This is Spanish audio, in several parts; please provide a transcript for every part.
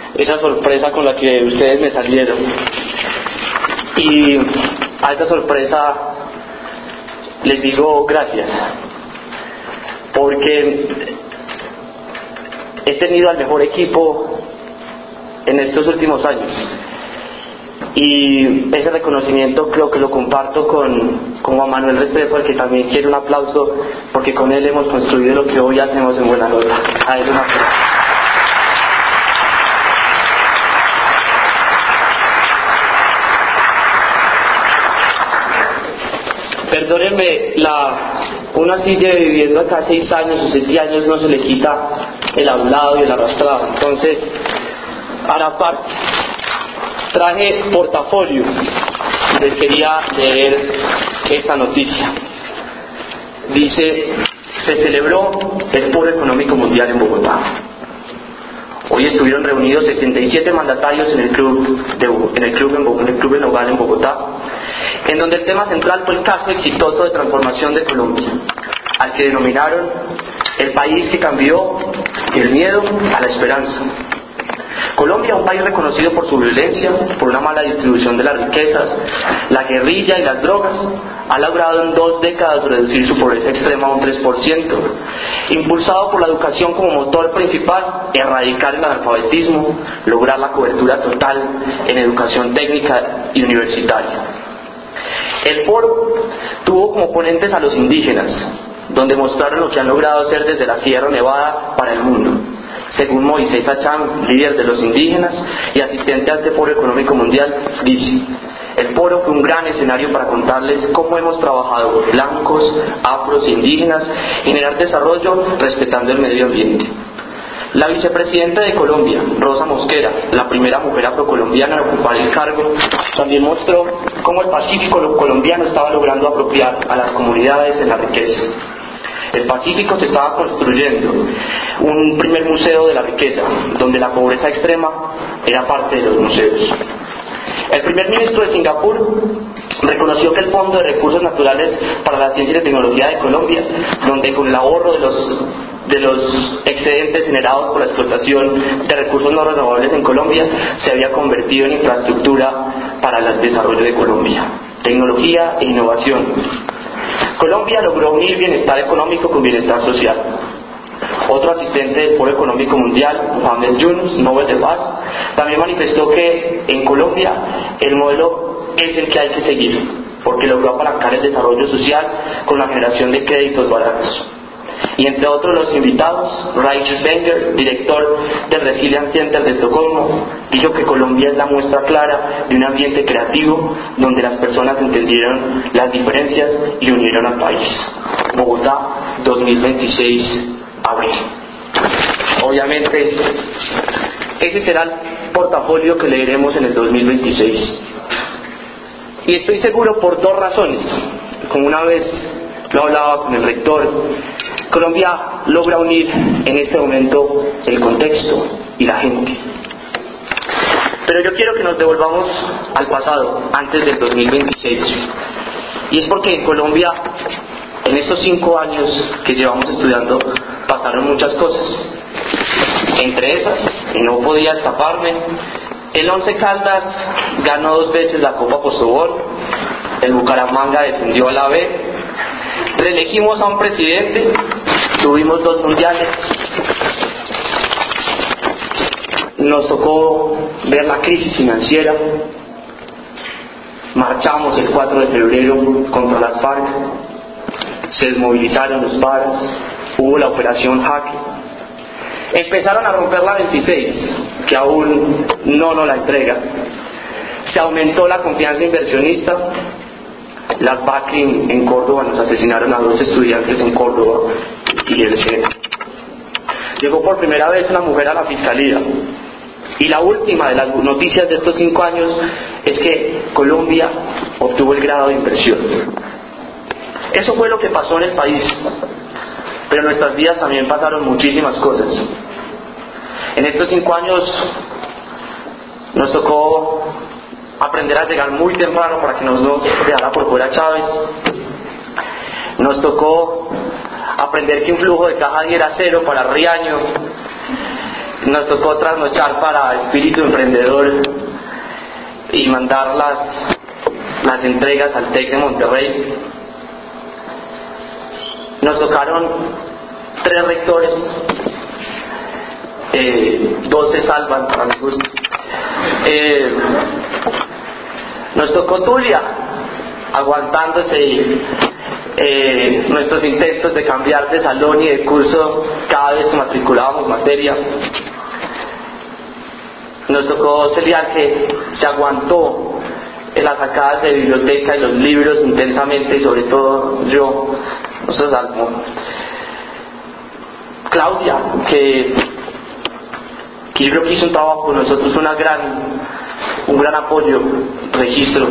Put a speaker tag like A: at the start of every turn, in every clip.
A: esa sorpresa con la que ustedes me salieron. Y a esa sorpresa les digo gracias, porque he tenido al mejor equipo en estos últimos años, y ese reconocimiento creo que lo comparto con Juan Manuel Restrepo, al que también quiero un aplauso, porque con él hemos construido lo que hoy hacemos en Buena Nota. A él un aplauso. Perdónenme, uno así lleve viviendo acá 6 años o 7 años, no se le quita el hablado y el arrastrado. Entonces, ahora parte. Traje portafolio, les quería leer esta noticia. Dice: se celebró el Foro Económico Mundial en Bogotá. Hoy estuvieron reunidos 67 mandatarios en el club El Nogal en Bogotá, en donde el tema central fue el caso exitoso de transformación de Colombia, al que denominaron el país que cambió el miedo a la esperanza. Colombia, un país reconocido por su violencia, por una mala distribución de las riquezas, la guerrilla y las drogas, ha logrado en 2 décadas reducir su pobreza extrema a un 3%, impulsado por la educación como motor principal, erradicar el analfabetismo, lograr la cobertura total en educación técnica y universitaria. El foro tuvo como ponentes a los indígenas, donde mostraron lo que han logrado hacer desde la Sierra Nevada para el mundo. Según Moisés Achán, líder de los indígenas y asistente a este Foro Económico Mundial, dice: el foro fue un gran escenario para contarles cómo hemos trabajado blancos, afros e indígenas en generar desarrollo respetando el medio ambiente. La vicepresidenta de Colombia, Rosa Mosquera, la primera mujer afrocolombiana en ocupar el cargo, también mostró cómo el Pacífico colombiano estaba logrando apropiar a las comunidades en la riqueza. El Pacífico se estaba construyendo un primer museo de la riqueza, donde la pobreza extrema era parte de los museos. El primer ministro de Singapur reconoció que el Fondo de Recursos Naturales para la Ciencia y la Tecnología de Colombia, donde con el ahorro de los excedentes generados por la explotación de recursos no renovables en Colombia, se había convertido en infraestructura para el desarrollo de Colombia, tecnología e innovación. Colombia logró unir bienestar económico con bienestar social. Otro asistente del Foro Económico Mundial, Mohamed Yunus, Nobel de Paz, también manifestó que en Colombia el modelo es el que hay que seguir, porque logró apalancar el desarrollo social con la generación de créditos baratos. Y entre otros los invitados, Raj Wenger, director del Resilience Center de Estocolmo, dijo que Colombia es la muestra clara de un ambiente creativo donde las personas entendieron las diferencias y unieron al país. Bogotá, 2026, abril. Obviamente, ese será el portafolio que leeremos en el 2026. Y estoy seguro por 2 razones. Como una vez lo hablaba con el rector, Colombia logra unir en este momento el contexto y la gente. Pero yo quiero que nos devolvamos al pasado, antes del 2026. Y es porque en Colombia, en estos 5 años que llevamos estudiando, pasaron muchas cosas. Entre esas, y no podía escaparme, el Once Caldas ganó 2 veces la Copa Postobón, el Bucaramanga descendió a la B, reelegimos a un presidente, tuvimos 2 mundiales, nos tocó ver la crisis financiera, marchamos el 4 de febrero contra las FARC, se desmovilizaron los paros, hubo la operación Jaque, empezaron a romper la 26, que aún no nos la entrega, se aumentó la confianza inversionista. Las FARC en Córdoba nos asesinaron a 2 estudiantes en Córdoba y el SENA. Llegó por primera vez una mujer a la fiscalía. Y la última de las noticias de estos 5 años es que Colombia obtuvo el grado de inversión. Eso fue lo que pasó en el país. Pero en nuestras vidas también pasaron muchísimas cosas. En estos 5 años nos tocó aprender a llegar muy temprano para que no nos dejara por fuera Chávez. Nos tocó aprender que un flujo de caja diera 0 para Riaño. Nos tocó trasnochar para espíritu emprendedor y mandar las entregas al TEC de Monterrey. Nos tocaron 3 rectores, 2 se salvan para mi gusto. Nos tocó Tulia, aguantándose nuestros intentos de cambiar de salón y de curso cada vez que matriculábamos materia. Nos tocó Celia, que se aguantó en las sacadas de biblioteca y los libros intensamente, y sobre todo yo, no se salvó. Claudia, que yo creo que hizo un trabajo con nosotros, un gran apoyo, registro,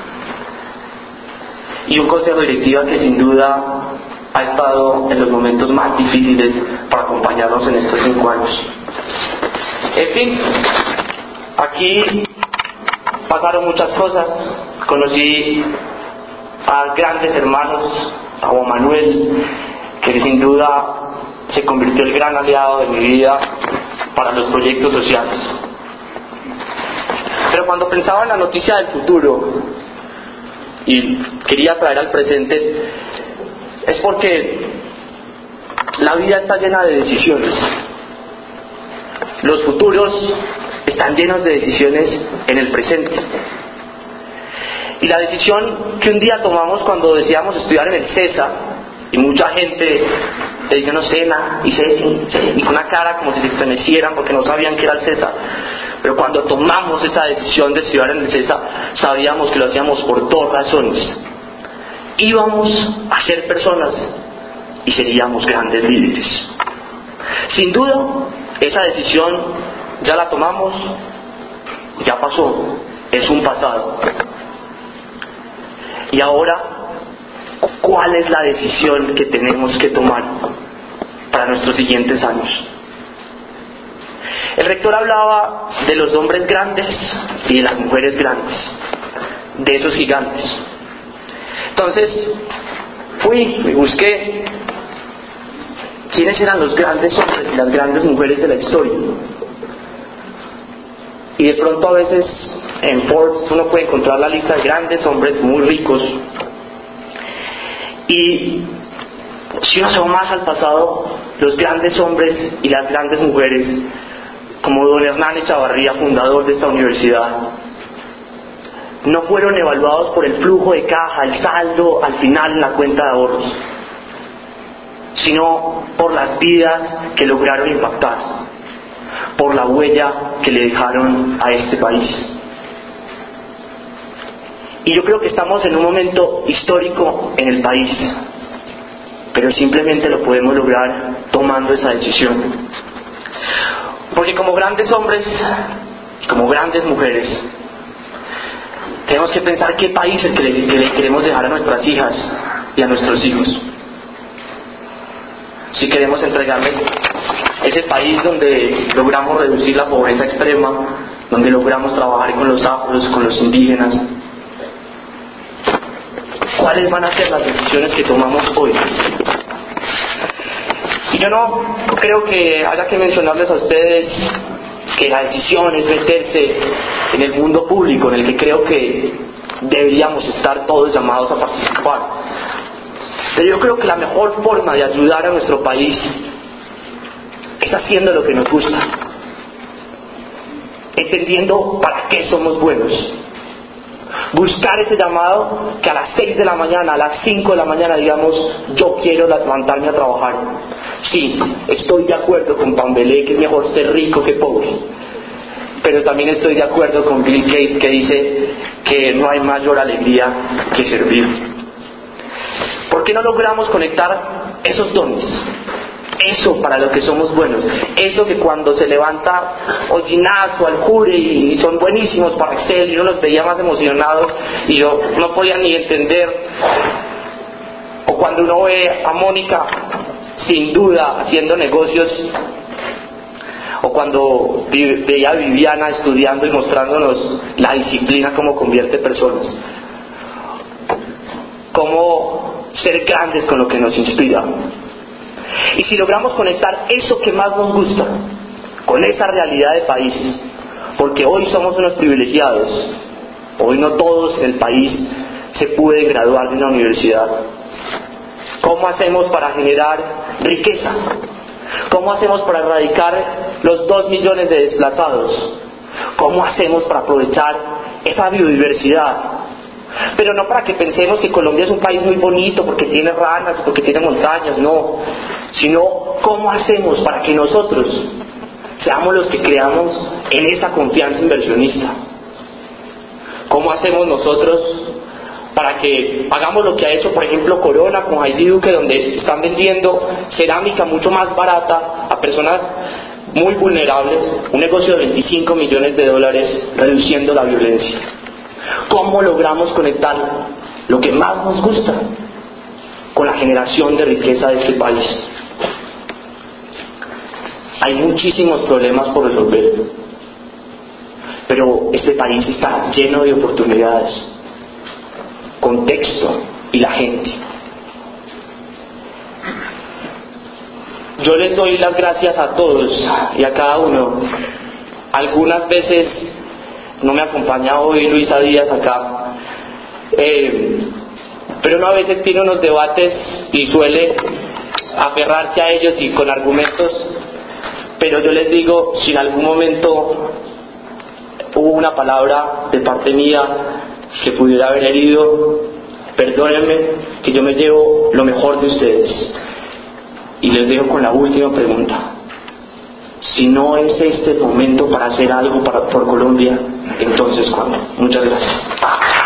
A: y un consejo directivo que sin duda ha estado en los momentos más difíciles para acompañarnos en estos 5 años. En fin, aquí pasaron muchas cosas. Conocí a grandes hermanos, a Juan Manuel, que sin duda se convirtió en el gran aliado de mi vida para los proyectos sociales. Pero cuando pensaba en la noticia del futuro y quería traer al presente, es porque la vida está llena de decisiones. Los futuros están llenos de decisiones en el presente. Y la decisión que un día tomamos cuando decidíamos estudiar en el CESA, y mucha gente le dice no sé nada, y con una cara como si se estremecieran porque no sabían qué era el CESA. Pero cuando tomamos esa decisión de estudiar en el CESA, sabíamos que lo hacíamos por 2 razones. Íbamos a ser personas y seríamos grandes líderes. Sin duda, esa decisión ya la tomamos, ya pasó, es un pasado. Y ahora, ¿cuál es la decisión que tenemos que tomar para nuestros siguientes años? El rector hablaba de los hombres grandes y de las mujeres grandes, de esos gigantes. Entonces, fui y busqué quiénes eran los grandes hombres y las grandes mujeres de la historia. Y de pronto a veces en Forbes uno puede encontrar la lista de grandes hombres muy ricos. Y si uno se va más al pasado, los grandes hombres y las grandes mujeres, como don Hernán Echavarría, fundador de esta universidad, no fueron evaluados por el flujo de caja, el saldo al final en la cuenta de ahorros, sino por las vidas que lograron impactar, por la huella que le dejaron a este país. Y yo creo que estamos en un momento histórico en el país, pero simplemente lo podemos lograr tomando esa decisión. Porque como grandes hombres, como grandes mujeres, tenemos que pensar qué país es que le queremos dejar a nuestras hijas y a nuestros hijos. Si queremos entregarles ese país donde logramos reducir la pobreza extrema, donde logramos trabajar con los afros, con los indígenas, ¿cuáles van a ser las decisiones que tomamos hoy? Y yo no creo que haya que mencionarles a ustedes que la decisión es meterse en el mundo público, en el que creo que deberíamos estar todos llamados a participar. Pero yo creo que la mejor forma de ayudar a nuestro país es haciendo lo que nos gusta, entendiendo para qué somos buenos. Buscar ese llamado que a las 6 de la mañana, a las 5 de la mañana digamos, yo quiero levantarme a trabajar. Sí, estoy de acuerdo con Pambelé que es mejor ser rico que pobre, pero también estoy de acuerdo con Bill Gates que dice que no hay mayor alegría que servir. ¿Por qué no logramos conectar esos dones? Eso para lo que somos buenos, eso que cuando se levanta Ollinazo, Aljure y son buenísimos para Excel y uno los veía más emocionados y yo no podía ni entender, o cuando uno ve a Mónica sin duda haciendo negocios, o cuando veía a Viviana estudiando y mostrándonos la disciplina como convierte personas, cómo ser grandes con lo que nos inspira. Y si logramos conectar eso que más nos gusta con esa realidad de país, porque hoy somos unos privilegiados. Hoy no todos en el país se pueden graduar de una universidad. ¿Cómo hacemos para generar riqueza? ¿Cómo hacemos para erradicar los 2 millones de desplazados? ¿Cómo hacemos para aprovechar esa biodiversidad? Pero no para que pensemos que Colombia es un país muy bonito porque tiene ranas, porque tiene montañas, no. Sino, ¿cómo hacemos para que nosotros seamos los que creamos en esa confianza inversionista? ¿Cómo hacemos nosotros para que hagamos lo que ha hecho, por ejemplo, Corona con Heidi Duque, donde están vendiendo cerámica mucho más barata a personas muy vulnerables, un negocio de $25 millones, reduciendo la violencia? ¿Cómo logramos conectar lo que más nos gusta con la generación de riqueza de este país? Hay muchísimos problemas por resolver, pero este país está lleno de oportunidades, contexto y la gente. Yo les doy las gracias a todos y a cada uno. Algunas veces no me acompaña hoy Luisa Díaz acá, pero uno a veces tiene unos debates y suele aferrarse a ellos y con argumentos, pero yo les digo, si en algún momento hubo una palabra de parte mía que pudiera haber herido, perdónenme, que yo me llevo lo mejor de ustedes. Y les dejo con la última pregunta: si no es este el momento para hacer algo por Colombia, entonces ¿cuándo? Muchas gracias.